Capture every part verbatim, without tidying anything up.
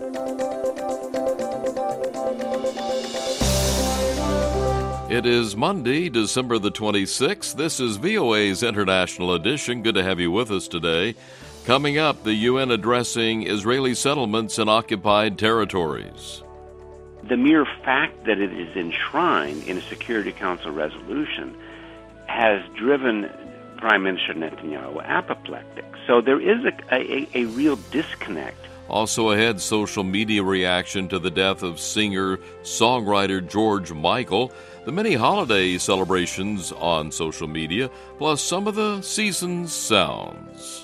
It is Monday, December the twenty-sixth. This is V O A's International Edition. Good to have you with us today. Coming up, the U N addressing Israeli settlements in occupied territories. The mere fact that it is enshrined in a Security Council resolution has driven Prime Minister Netanyahu apoplectic. So there is a, a, a real disconnect. Also ahead, social media reaction to the death of singer-songwriter George Michael, the many holiday celebrations on social media, plus some of the season's sounds.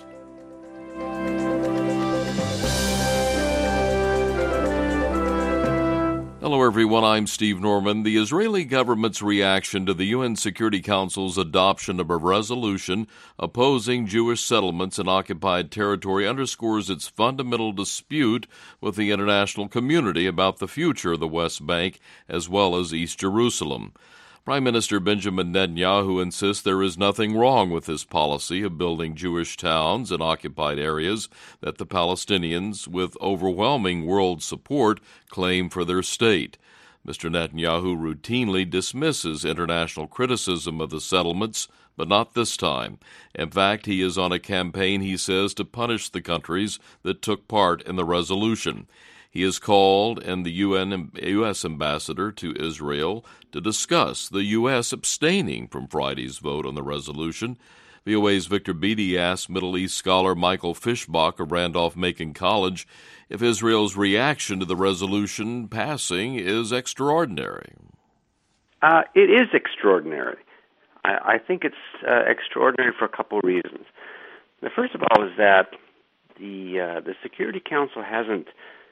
Hello, everyone. I'm Steve Norman. The Israeli government's reaction to the U N Security Council's adoption of a resolution opposing Jewish settlements in occupied territory underscores its fundamental dispute with the international community about the future of the West Bank as well as East Jerusalem. Prime Minister Benjamin Netanyahu insists there is nothing wrong with this policy of building Jewish towns in occupied areas that the Palestinians, with overwhelming world support, claim for their state. Mister Netanyahu routinely dismisses international criticism of the settlements, but not this time. In fact, he is on a campaign, he says, to punish the countries that took part in the resolution. He has called in the U N U S ambassador to Israel to discuss the U S abstaining from Friday's vote on the resolution. V O A's Victor Beattie asked Middle East scholar Michael Fischbach of Randolph-Macon College if Israel's reaction to the resolution passing is extraordinary. Uh, it is extraordinary. I, I think it's uh, extraordinary for a couple of reasons. The first of all is that the uh, the Security Council hasn't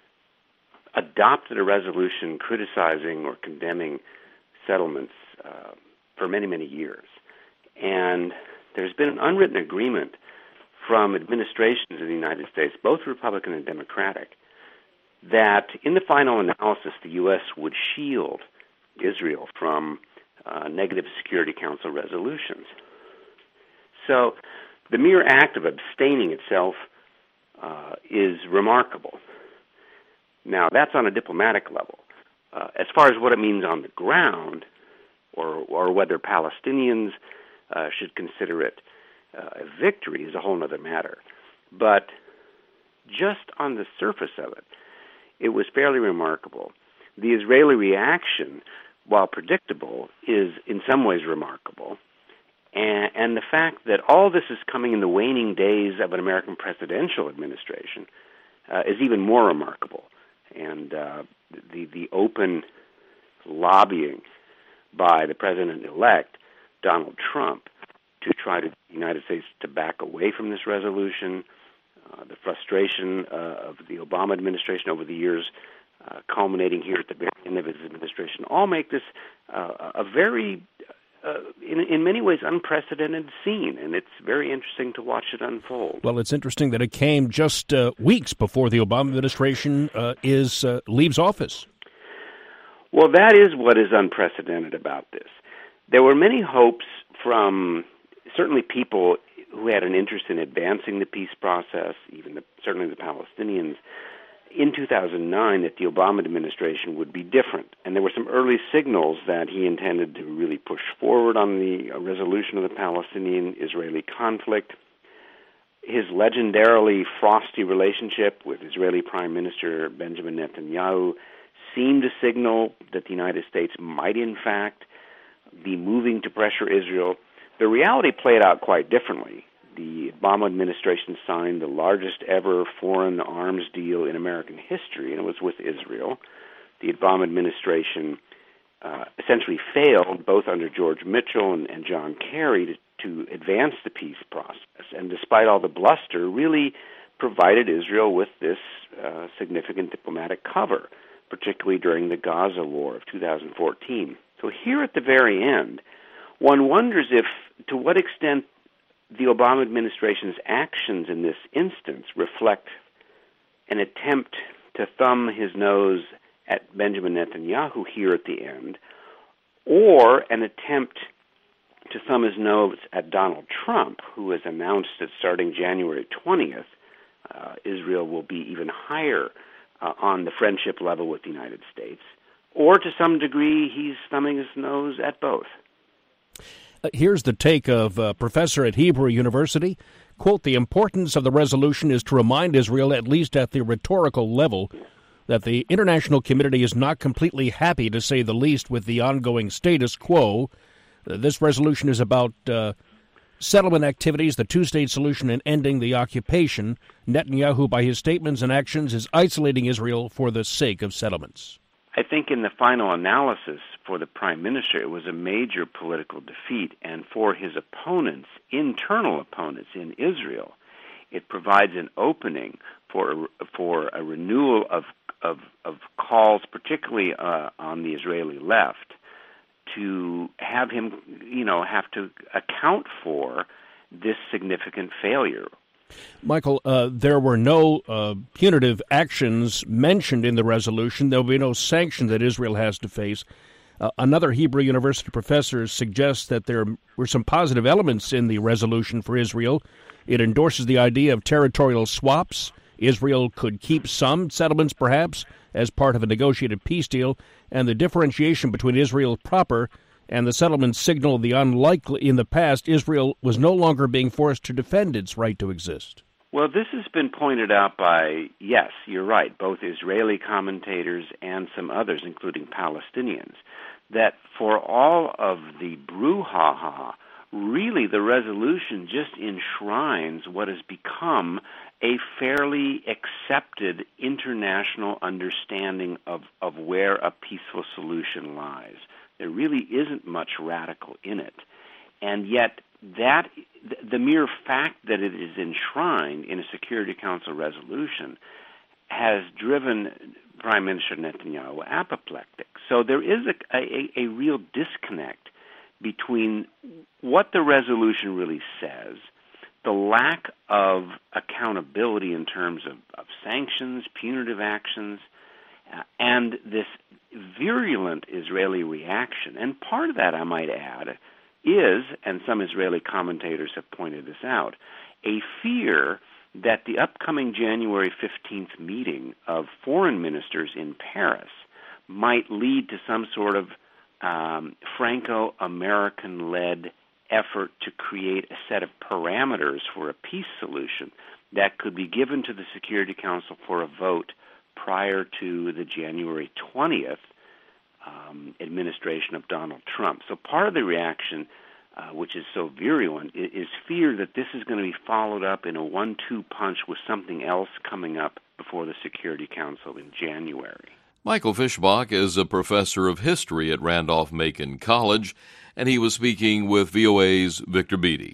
adopted a resolution criticizing or condemning settlements uh, for many, many years. And there's been an unwritten agreement from administrations in the United States, both Republican and Democratic, that in the final analysis, the U S would shield Israel from uh, negative Security Council resolutions. So the mere act of abstaining itself uh, is remarkable. Now, that's on a diplomatic level. Uh, as far as what it means on the ground, or or whether Palestinians uh, should consider it uh, a victory, is a whole other matter. But just on the surface of it, it was fairly remarkable. The Israeli reaction, while predictable, is in some ways remarkable. And, and the fact that all this is coming in the waning days of an American presidential administration uh, is even more remarkable. And uh, the the open lobbying by the president-elect, Donald Trump, to try to get the United States to back away from this resolution, uh, the frustration uh, of the Obama administration over the years, uh, culminating here at the very end of his administration, all make this uh, a very, uh, in, in many ways, unprecedented scene, and it's very interesting to watch it unfold. Well, it's interesting that it came just uh, weeks before the Obama administration uh, is uh, leaves office. Well, that is what is unprecedented about this. There were many hopes from certainly people who had an interest in advancing the peace process, even the, certainly the Palestinians, in two thousand nine that the Obama administration would be different. And there were some early signals that he intended to really push forward on the resolution of the Palestinian-Israeli conflict. His legendarily frosty relationship with Israeli Prime Minister Benjamin Netanyahu seemed to signal that the United States might, in fact, be moving to pressure Israel. The reality played out quite differently. The Obama administration signed the largest ever foreign arms deal in American history, and it was with Israel. The Obama administration uh, essentially failed, both under George Mitchell and, and John Kerry, to, to advance the peace process. And despite all the bluster, really provided Israel with this uh, significant diplomatic cover, particularly during the Gaza war of two thousand fourteen. So here at the very end, one wonders if, to what extent the Obama administration's actions in this instance reflect an attempt to thumb his nose at Benjamin Netanyahu here at the end, or an attempt to thumb his nose at Donald Trump, who has announced that starting January twentieth, uh, Israel will be even higher uh, on the friendship level with the United States, or to some degree he's thumbing his nose at both. Uh, here's the take of a professor at Hebrew University. Quote, the importance of the resolution is to remind Israel, at least at the rhetorical level, that the international community is not completely happy, to say the least, with the ongoing status quo. Uh, this resolution is about uh, settlement activities, the two-state solution, and ending the occupation. Netanyahu, by his statements and actions, is isolating Israel for the sake of settlements. I think in the final analysis for the prime minister, it was a major political defeat, and for his opponents, internal opponents in Israel, it provides an opening for for a renewal of of, of calls, particularly uh, on the Israeli left, to have him, you know, have to account for this significant failure. Michael, uh, there were no uh, punitive actions mentioned in the resolution. There will be no sanction that Israel has to face. Uh, another Hebrew University professor suggests that there were some positive elements in the resolution for Israel. It endorses the idea of territorial swaps. Israel could keep some settlements, perhaps, as part of a negotiated peace deal, and the differentiation between Israel proper and the settlements signal the unlikely in the past Israel was no longer being forced to defend its right to exist. Well, this has been pointed out by, yes, you're right, both Israeli commentators and some others, including Palestinians, that for all of the brouhaha, really the resolution just enshrines what has become a fairly accepted international understanding of, of where a peaceful solution lies. There really isn't much radical in it. And yet that the mere fact that it is enshrined in a Security Council resolution has driven Prime Minister Netanyahu apoplectic. So there is a, a, a real disconnect between what the resolution really says, the lack of accountability in terms of, of sanctions, punitive actions, uh, and this virulent Israeli reaction. And part of that, I might add, is, and some Israeli commentators have pointed this out, a fear that the upcoming January fifteenth meeting of foreign ministers in Paris might lead to some sort of um, Franco-American-led effort to create a set of parameters for a peace solution that could be given to the Security Council for a vote prior to the January twentieth um, administration of Donald Trump. So part of the reaction, uh, which is so virulent, is, is fear that this is going to be followed up in a one two punch with something else coming up before the Security Council in January. Michael Fischbach is a professor of history at Randolph-Macon College, and he was speaking with V O A's Victor Beattie.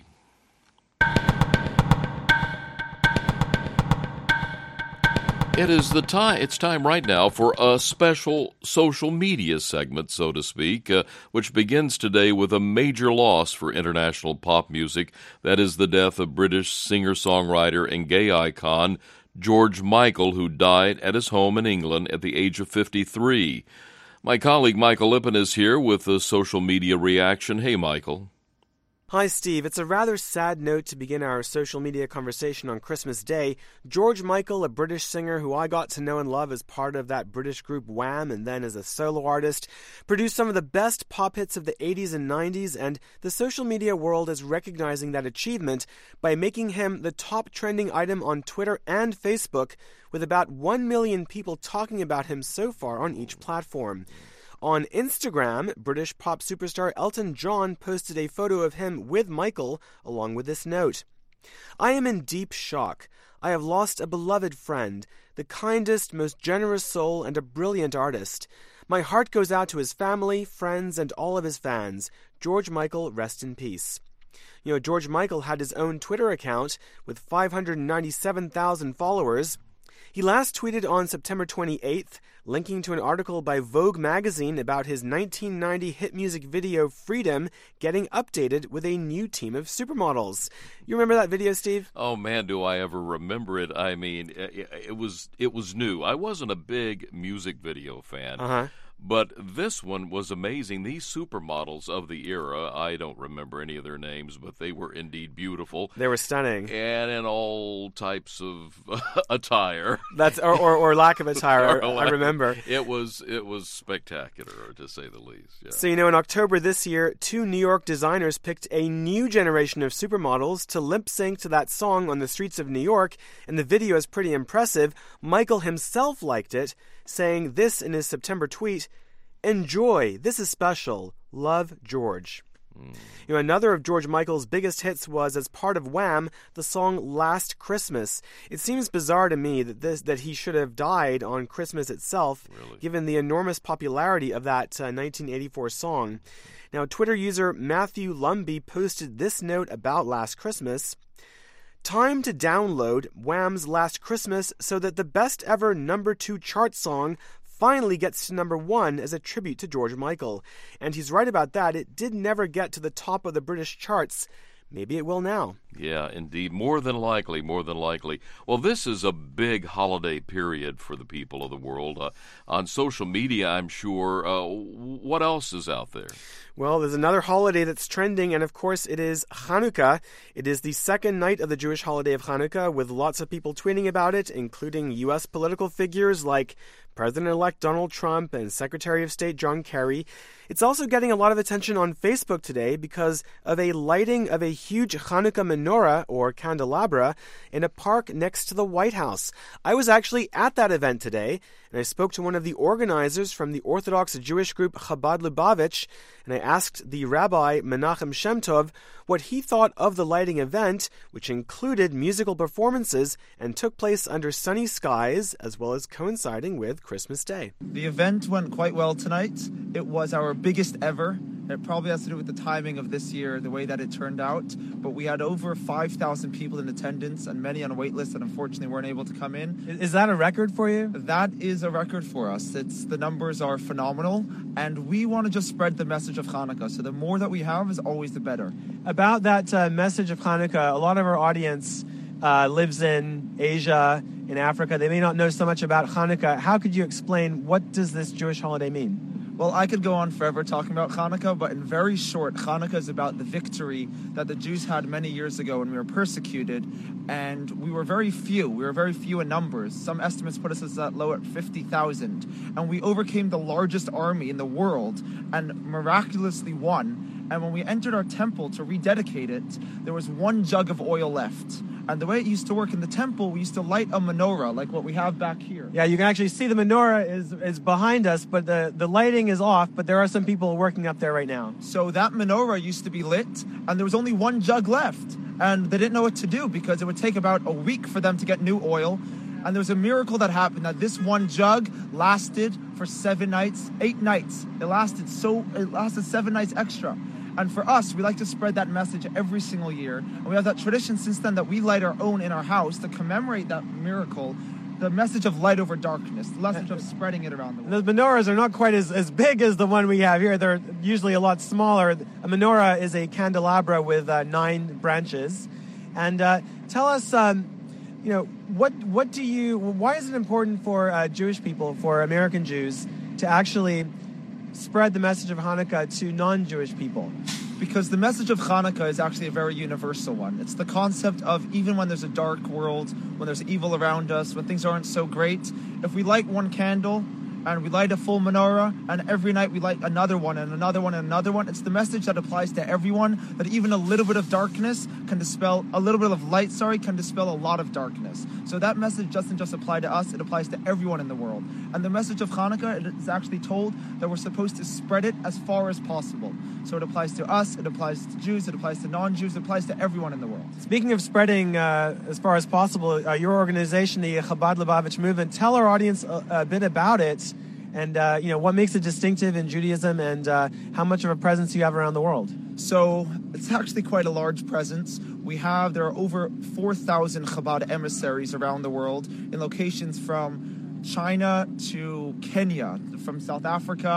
It is the time. It's time right now for a special social media segment, so to speak, uh, which begins today with a major loss for international pop music. That is the death of British singer-songwriter and gay icon George Michael, who died at his home in England at the age of fifty-three. My colleague Michael Lippin is here with a social media reaction. Hey, Michael. Hi, Steve. It's a rather sad note to begin our social media conversation on Christmas Day. George Michael, a British singer who I got to know and love as part of that British group Wham and then as a solo artist, produced some of the best pop hits of the eighties and nineties, and the social media world is recognizing that achievement by making him the top trending item on Twitter and Facebook, with about one million people talking about him so far on each platform. On Instagram, British pop superstar Elton John posted a photo of him with Michael, along with this note. I am in deep shock. I have lost a beloved friend, the kindest, most generous soul, and a brilliant artist. My heart goes out to his family, friends, and all of his fans. George Michael, rest in peace. You know, George Michael had his own Twitter account with five hundred ninety-seven thousand followers. He last tweeted on September twenty-eighth, linking to an article by Vogue magazine about his nineteen ninety hit music video Freedom getting updated with a new team of supermodels. You remember that video, Steve? Oh man, do I ever remember it. I mean, it, it was it was new. I wasn't a big music video fan. Uh-huh. But this one was amazing. These supermodels of the era, I don't remember any of their names, but they were indeed beautiful. They were stunning. And in all types of attire. That's or, or, or lack of attire, I, lack I remember. Of, it was it was spectacular, to say the least. Yeah. So, you know, in October this year, two New York designers picked a new generation of supermodels to lip sync to that song on the streets of New York, and the video is pretty impressive. Michael himself liked it, saying this in his September tweet: "Enjoy, this is special. Love, George." Mm. You know, another of George Michael's biggest hits was as part of Wham, the song Last Christmas. It seems bizarre to me that this that he should have died on Christmas itself, really? Given the enormous popularity of that uh, nineteen eighty-four song. Now, Twitter user Matthew Lumby posted this note about Last Christmas: "Time to download Wham's Last Christmas so that the best ever number two chart song finally gets to number one as a tribute to George Michael." And he's right about that. It did never get to the top of the British charts. Maybe it will now. Yeah, indeed. More than likely, more than likely. Well, this is a big holiday period for the people of the world. Uh, on social media, I'm sure. Uh, what else is out there? Well, there's another holiday that's trending, and of course it is Hanukkah. It is the second night of the Jewish holiday of Hanukkah, with lots of people tweeting about it, including U S political figures like President-elect Donald Trump and Secretary of State John Kerry. It's also getting a lot of attention on Facebook today because of a lighting of a huge Hanukkah menorah, or candelabra, in a park next to the White House. I was actually at that event today, and I spoke to one of the organizers from the Orthodox Jewish group Chabad Lubavitch, and I asked the rabbi Menachem Shem Tov what he thought of the lighting event, which included musical performances and took place under sunny skies, as well as coinciding with Christmas Day. The event went quite well tonight. It was our biggest ever. It probably has to do with the timing of this year, the way that it turned out. But we had over five thousand people in attendance and many on a wait list that unfortunately weren't able to come in. Is that a record for you? That is a record for us. It's the numbers are phenomenal, and we want to just spread the message of Hanukkah. So the more that we have is always the better. About that uh, message of Hanukkah, a lot of our audience uh, lives in Asia, in Africa. They may not know so much about Hanukkah. How could you explain what does this Jewish holiday mean? Well, I could go on forever talking about Hanukkah, but in very short, Hanukkah is about the victory that the Jews had many years ago when we were persecuted, and we were very few. We were very few in numbers. Some estimates put us as that low at fifty thousand, and we overcame the largest army in the world and miraculously won. And when we entered our temple to rededicate it, there was one jug of oil left. And the way it used to work in the temple, we used to light a menorah, like what we have back here. Yeah, you can actually see the menorah is is behind us, but the, the lighting is off, but there are some people working up there right now. So that menorah used to be lit, and there was only one jug left. And they didn't know what to do because it would take about a week for them to get new oil. And there was a miracle that happened, that this one jug lasted for seven nights, eight nights. It lasted so, it lasted seven nights extra. And for us, we like to spread that message every single year. And we have that tradition since then that we light our own in our house to commemorate that miracle, the message of light over darkness, the message of spreading it around the world. Those menorahs are not quite as, as big as the one we have here. They're usually a lot smaller. A menorah is a candelabra with uh, nine branches. And uh, tell us, um, you know, what what do you, why is it important for uh, Jewish people, for American Jews, to actually spread the message of Hanukkah to non-Jewish people? Because the message of Hanukkah is actually a very universal one. It's the concept of even when there's a dark world, when there's evil around us, when things aren't so great, if we light one candle and we light a full menorah, and every night we light another one and another one and another one, it's the message that applies to everyone, that even a little bit of darkness can dispel, a little bit of light, sorry, can dispel a lot of darkness. So that message doesn't just apply to us, it applies to everyone in the world. And the message of Hanukkah is actually told that we're supposed to spread it as far as possible. So it applies to us, it applies to Jews, it applies to non-Jews, it applies to everyone in the world. Speaking of spreading uh, as far as possible, uh, your organization, the Chabad Lubavitch movement, tell our audience a, a bit about it, and uh, you know, what makes it distinctive in Judaism, and uh, how much of a presence you have around the world. So it's actually quite a large presence. We have, there are over four thousand Chabad emissaries around the world in locations from China to Kenya, from South Africa,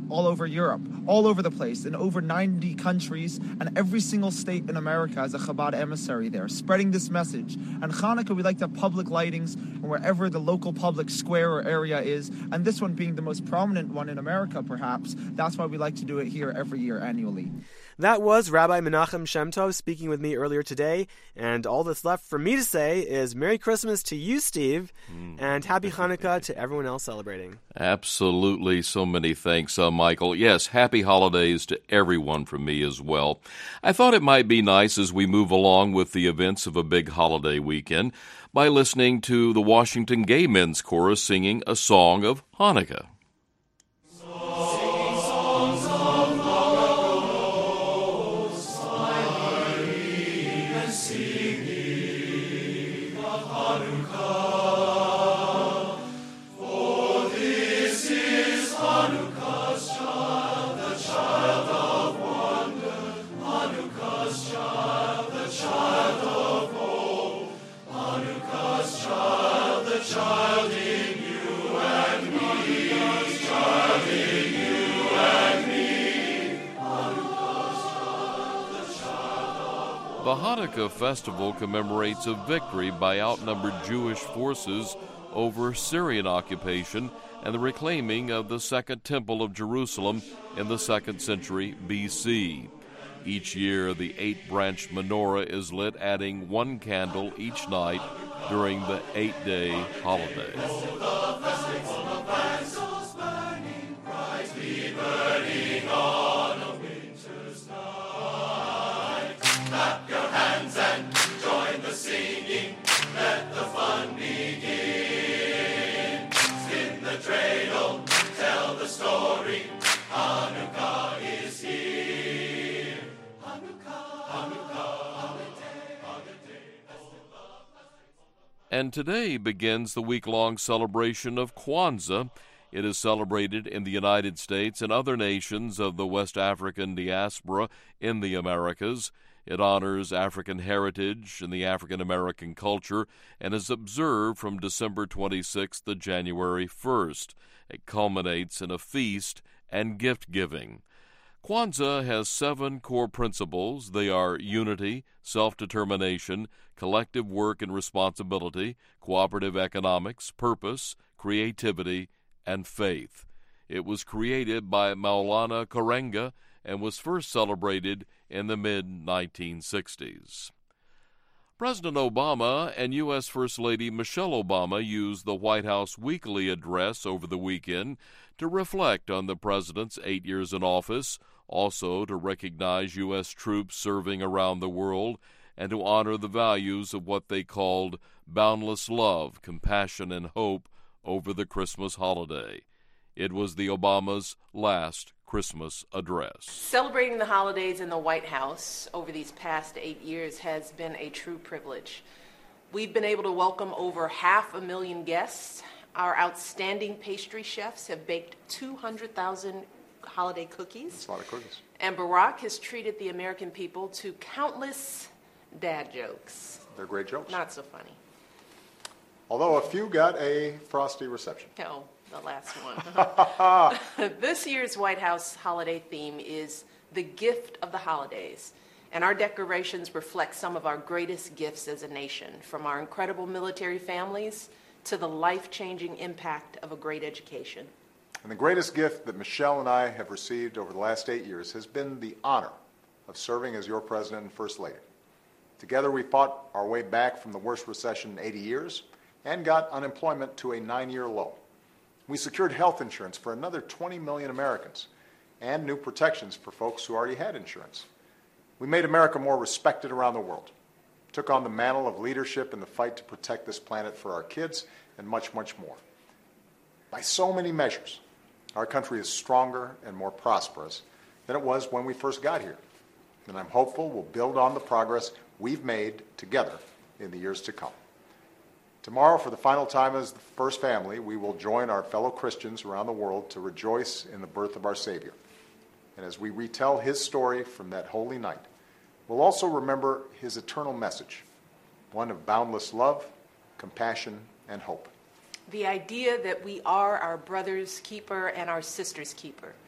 all over Europe, all over the place, in over ninety countries, and every single state in America has a Chabad emissary there, spreading this message. And Hanukkah, we like to have public lightings wherever the local public square or area is, and this one being the most prominent one in America, perhaps. That's why we like to do it here every year annually. That was Rabbi Menachem Shem Tov speaking with me earlier today, and all that's left for me to say is Merry Christmas to you, Steve, mm. and Happy Hanukkah to everyone else celebrating. Absolutely. So many thanks, uh, Michael. Yes, happy holidays to everyone from me as well. I thought it might be nice as we move along with the events of a big holiday weekend by listening to the Washington Gay Men's Chorus singing a song of Hanukkah. The Hanukkah festival commemorates a victory by outnumbered Jewish forces over Syrian occupation and the reclaiming of the Second Temple of Jerusalem in the second century B C. Each year, the eight-branch menorah is lit, adding one candle each night during the eight-day holiday. Clap your hands and join the singing. Let the fun begin. Spin the dreidel, tell the story. Hanukkah is here. Hanukkah, Hanukkah, holiday, holiday. And today begins the week-long celebration of Kwanzaa. It is celebrated in the United States and other nations of the West African diaspora in the Americas. It honors African heritage and the African-American culture and is observed from December twenty-sixth to January first. It culminates in a feast and gift-giving. Kwanzaa has seven core principles. They are unity, self-determination, collective work and responsibility, cooperative economics, purpose, creativity, and faith. It was created by Maulana Karenga and was first celebrated in the mid nineteen sixties. President Obama and U S First Lady Michelle Obama used the White House weekly address over the weekend to reflect on the president's eight years in office, also to recognize U S troops serving around the world, and to honor the values of what they called boundless love, compassion, and hope over the Christmas holiday. It was the Obama's last Christmas address. Celebrating the holidays in the White House over these past eight years has been a true privilege. We've been able to welcome over half a million guests. Our outstanding pastry chefs have baked two hundred thousand holiday cookies. That's a lot of cookies. And Barack has treated the American people to countless dad jokes. They're great jokes. Not so funny. Although a few got a frosty reception. No. The last one. This year's White House holiday theme is the gift of the holidays, and our decorations reflect some of our greatest gifts as a nation, from our incredible military families to the life-changing impact of a great education. And the greatest gift that Michelle and I have received over the last eight years has been the honor of serving as your president and first lady. Together we fought our way back from the worst recession in eighty years and got unemployment to a nine-year low. We secured health insurance for another twenty million Americans and new protections for folks who already had insurance. We made America more respected around the world, took on the mantle of leadership in the fight to protect this planet for our kids, and much, much more. By so many measures, our country is stronger and more prosperous than it was when we first got here. And I'm hopeful we'll build on the progress we've made together in the years to come. Tomorrow, for the final time as the first family, we will join our fellow Christians around the world to rejoice in the birth of our Savior. And as we retell his story from that holy night, we'll also remember his eternal message, one of boundless love, compassion, and hope. The idea that we are our brother's keeper and our sister's keeper,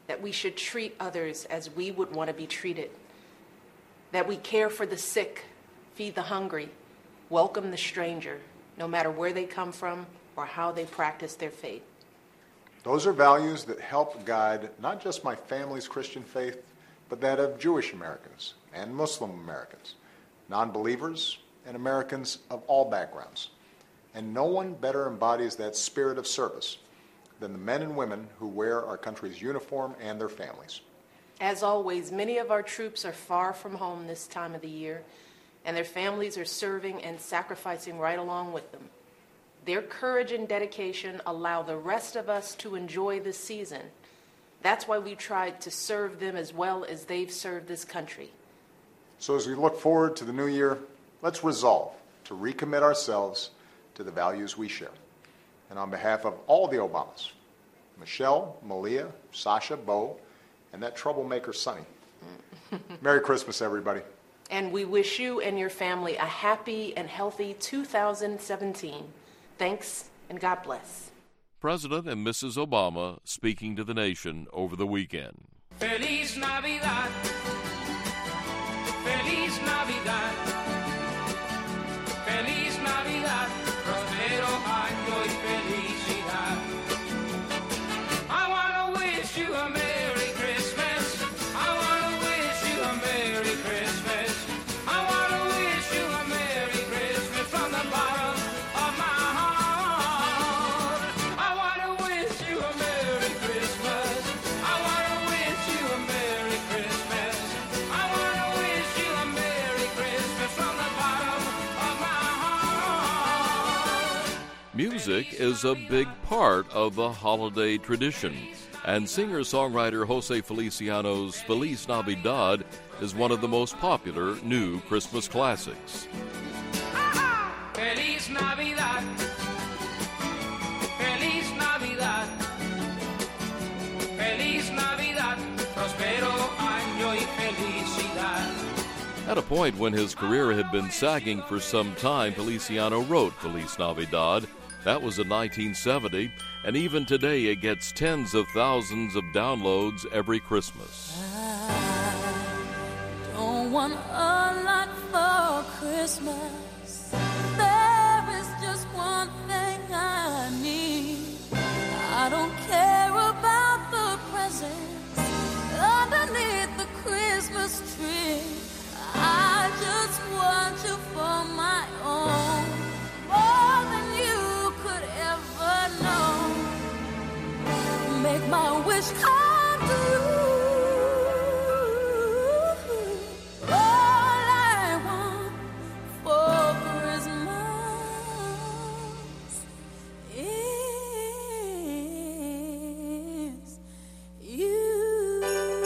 that we should treat others as we would want to be treated, that we care for the sick, feed the hungry, welcome the stranger, no matter where they come from or how they practice their faith. Those are values that help guide not just my family's Christian faith, but that of Jewish Americans and Muslim Americans, non-believers, and Americans of all backgrounds. And no one better embodies that spirit of service than the men and women who wear our country's uniform and their families. As always, many of our troops are far from home this time of the year, and their families are serving and sacrificing right along with them. Their courage and dedication allow the rest of us to enjoy this season. That's why we tried to serve them as well as they've served this country. So as we look forward to the new year, let's resolve to recommit ourselves to the values we share. And on behalf of all the Obamas, Michelle, Malia, Sasha, Bo, and that troublemaker Sonny, Merry Christmas, everybody. And we wish you and your family a happy and healthy two thousand seventeen. Thanks, and God bless. President and Missus Obama speaking to the nation over the weekend. Feliz Navidad. Feliz Navidad. Feliz Navidad. Prospero año y felicidad. I want to wish you a Merry Christmas. I want to wish you a Merry Christmas. I want to wish you a Merry Christmas from the bottom of my heart. I want to wish you a Merry Christmas. I want to wish you a Merry Christmas. I want to wish you a Merry Christmas from the bottom of my heart. Music is a big part of the holiday tradition, and singer-songwriter Jose Feliciano's Feliz Navidad is one of the most popular new Christmas classics. Feliz Navidad. Feliz Navidad. Feliz Navidad. Prospero año y felicidad. At a point when his career had been sagging for some time, Feliciano wrote Feliz Navidad. That was in nineteen seventy, and even today it gets tens of thousands of downloads every Christmas. I don't want a lot for Christmas. There is just one thing I need. I don't care about the presents underneath the Christmas tree. I just want you for my own, more than you could ever know. Make my wish come true. All I want for Christmas is you.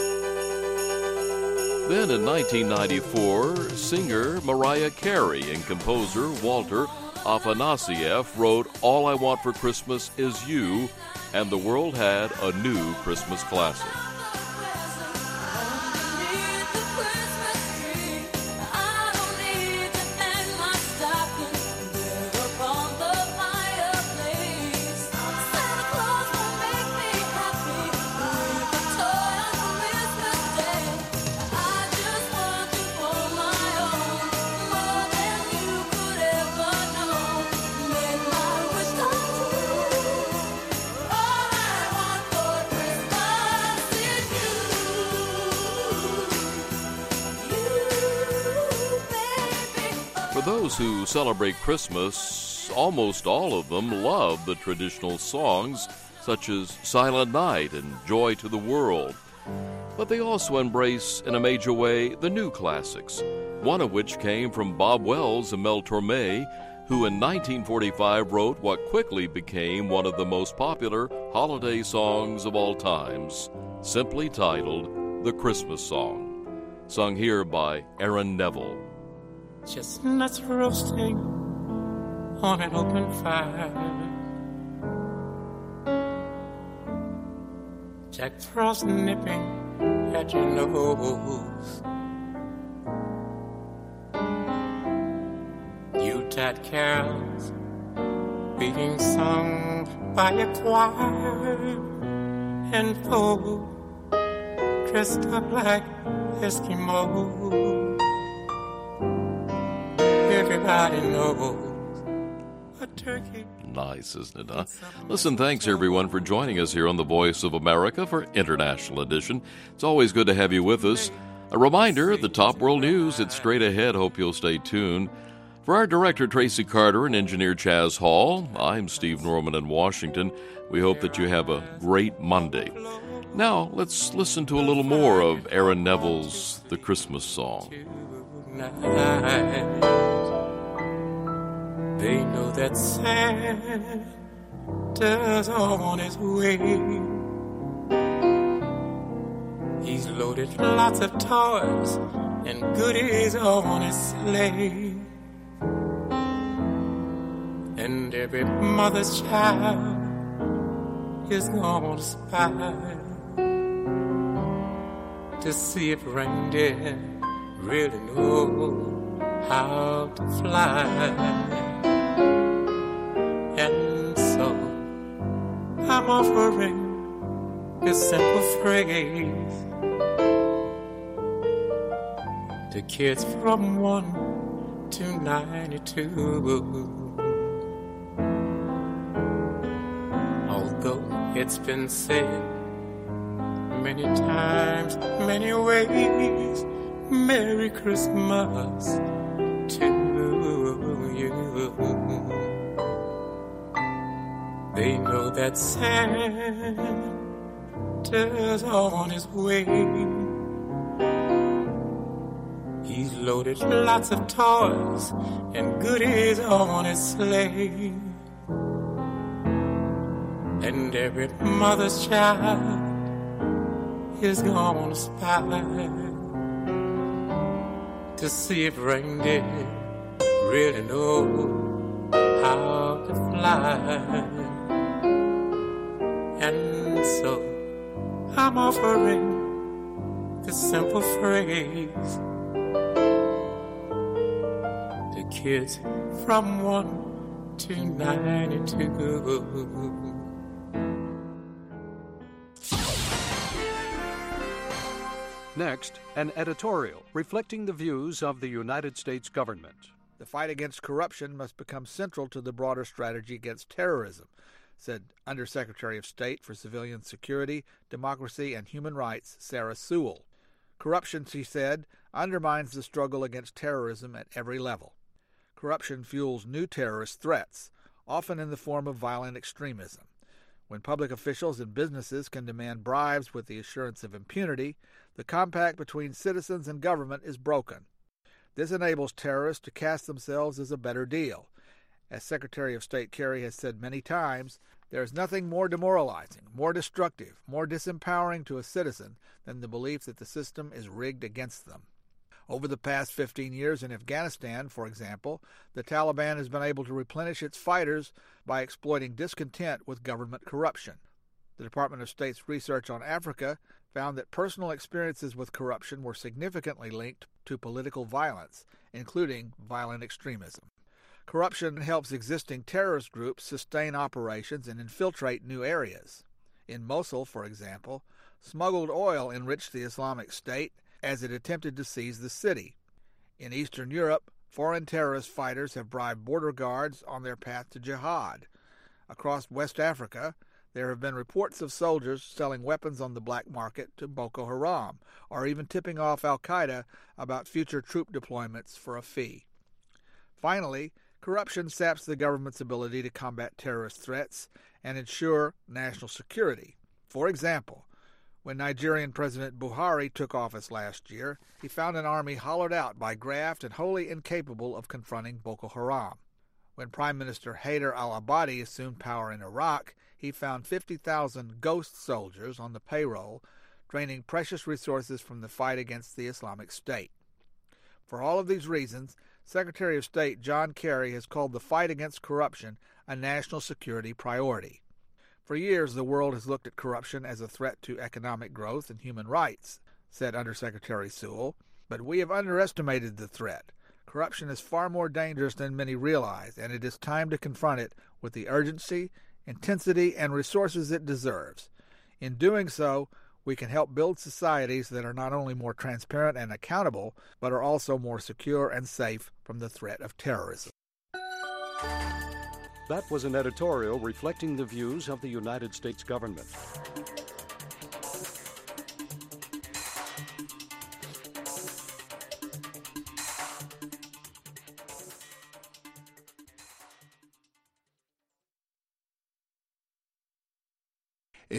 Then in nineteen ninety-four, singer Mariah Carey and composer Walter Afanasieff wrote All I Want for Christmas Is You, and the world had a new Christmas classic. For those who celebrate Christmas, almost all of them love the traditional songs such as Silent Night and Joy to the World. But they also embrace in a major way the new classics, one of which came from Bob Wells and Mel Torme, who in nineteen forty-five wrote what quickly became one of the most popular holiday songs of all times, simply titled The Christmas Song, sung here by Aaron Neville. Chestnuts roasting on an open fire, Jack Frost nipping at your nose, Yuletide carols being sung by a choir, and folks dressed up like Eskimos. Everybody knows a turkey. Nice, isn't it, huh? Listen, thanks everyone for joining us here on the Voice of America for International Edition. It's always good to have you with us. A reminder, the top world news, it's straight ahead. Hope you'll stay tuned. For our director, Tracy Carter, and engineer Chaz Hall, I'm Steve Norman in Washington. We hope that you have a great Monday. Now, let's listen to a little more of Aaron Neville's The Christmas Song. They know that Santa's on his way. He's loaded lots of toys and goodies on his sleigh. And every mother's child is gonna spy to see if reindeer really know how to fly. And so I'm offering this simple phrase to kids from one to ninety-two. Although it's been said many times, many ways, Merry Christmas to you. They know that Santa's on his way. He's loaded lots of toys and goodies on his sleigh. And every mother's child is gonna spy to see if reindeer really know how to fly. And so I'm offering this simple phrase to kids from one to ninety-two. Next, an editorial reflecting the views of the United States government. The fight against corruption must become central to the broader strategy against terrorism, said Undersecretary of State for Civilian Security, Democracy, and Human Rights, Sarah Sewell. Corruption, she said, undermines the struggle against terrorism at every level. Corruption fuels new terrorist threats, often in the form of violent extremism. When public officials and businesses can demand bribes with the assurance of impunity, the compact between citizens and government is broken. This enables terrorists to cast themselves as a better deal. As Secretary of State Kerry has said many times, there is nothing more demoralizing, more destructive, more disempowering to a citizen than the belief that the system is rigged against them. Over the past fifteen years in Afghanistan, for example, the Taliban has been able to replenish its fighters by exploiting discontent with government corruption. The Department of State's research on Africa found that personal experiences with corruption were significantly linked to political violence, including violent extremism. Corruption helps existing terrorist groups sustain operations and infiltrate new areas. In Mosul, for example, smuggled oil enriched the Islamic State as it attempted to seize the city. In Eastern Europe, foreign terrorist fighters have bribed border guards on their path to jihad. Across West Africa, there have been reports of soldiers selling weapons on the black market to Boko Haram, or even tipping off al-Qaeda about future troop deployments for a fee. Finally, corruption saps the government's ability to combat terrorist threats and ensure national security. For example, when Nigerian President Buhari took office last year, he found an army hollowed out by graft and wholly incapable of confronting Boko Haram. When Prime Minister Haider al-Abadi assumed power in Iraq, he found fifty thousand ghost soldiers on the payroll, draining precious resources from the fight against the Islamic State. For all of these reasons, Secretary of State John Kerry has called the fight against corruption a national security priority. For years, the world has looked at corruption as a threat to economic growth and human rights, said Undersecretary Sewell, but we have underestimated the threat. Corruption is far more dangerous than many realize, and it is time to confront it with the urgency, intensity, and resources it deserves. In doing so, we can help build societies that are not only more transparent and accountable, but are also more secure and safe from the threat of terrorism. That was an editorial reflecting the views of the United States government.